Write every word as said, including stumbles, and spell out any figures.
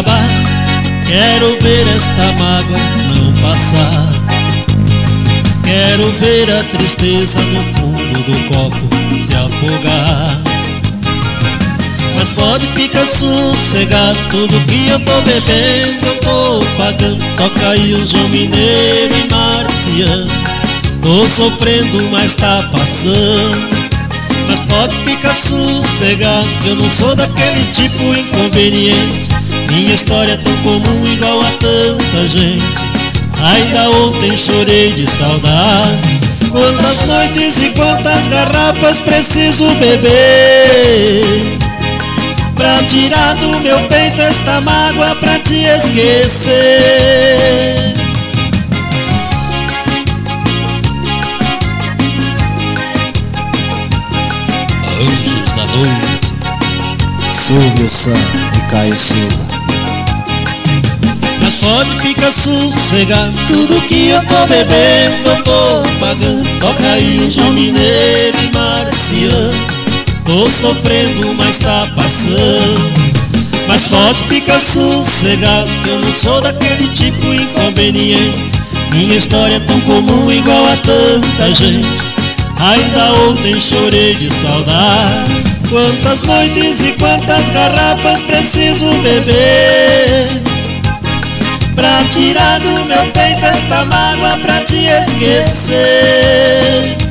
acabar. Quero ver esta mágoa não passar. Quero ver a tristeza no fundo do copo se afogar. Mas pode ficar sossegado, tudo que eu tô bebendo eu tô pagando. Toca aí o João Mineiro e Marciano. Tô sofrendo, mas tá passando. Mas pode ficar sossegado, que eu não sou daquele tipo inconveniente. Minha história é tão comum igual a tanta gente. Ainda ontem chorei de saudade. Quantas noites e quantas garrafas preciso beber pra tirar do meu peito esta mágoa, pra te esquecer. Anjos da Noite, Silvio Santos e Caio Silva. Mas pode ficar sossegado, tudo que eu tô bebendo eu tô pagando. Toca aí o João Mineiro e Marciano. Tô sofrendo, mas tá passando. Mas pode ficar sossegado, que eu não sou daquele tipo inconveniente. Minha história é tão comum igual a tanta gente. Ainda ontem chorei de saudade. Quantas noites e quantas garrafas preciso beber pra tirar do meu peito esta mágoa, pra te esquecer.